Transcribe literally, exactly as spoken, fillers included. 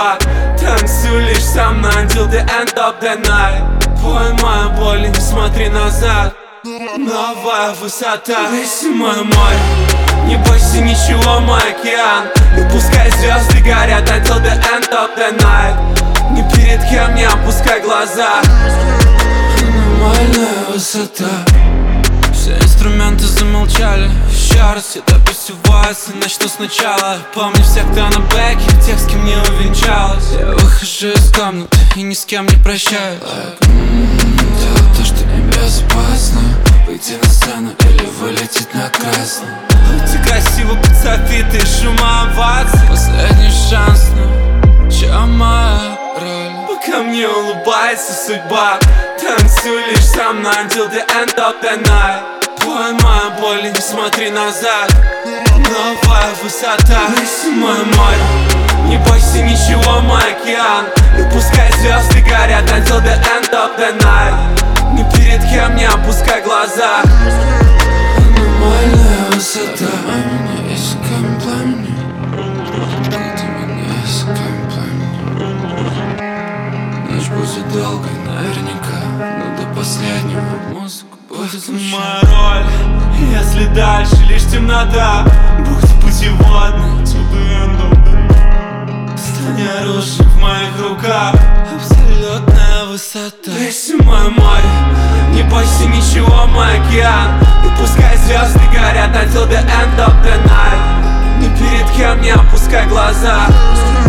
судьба. Танцуй лишь со мной until the end of the night. Поймай боль и не смотри назад. Новая высота, весь мой море. Не бойся ничего, мой океан. И пускай звезды горят until the end of the night. Ни перед кем не опускай глаза. Нормальная высота. Все инструменты замолчали. Еще раз сюда посевается, начну сначала. Помню всех, кто на бэке, тех, с кем не увенчалась. Я выхожу из комнаты и ни с кем не прощаюсь. Делать то, что небезопасно. Выйти на сцену или вылететь на красный. Ты красиво под софиты и шума оваций. Последний шанс, но чем моя роль? Пока мне улыбается судьба. Танцуй лишь со мной until the end of the night. Поймай боль и не смотри назад. Новая высота, весь мой море. Не бойся ничего, мой океан. И пускай звезды горят until the end of the night. Ни перед кем не опускай глаза. Нормальная высота. А меня есть камень пламени. Где-то меня есть камень пламени. Ночь будет долгой, наверняка. Но до последнего музыка будет моя роль. Если дальше лишь темнота, будь путеводным to the end of the night. Стань оружием в моих руках. Абсолютная высота, весь мой море. Не бойся ничего, мой океан. И пускай звезды горят until the end of the night. Ни перед кем не опускай глаза.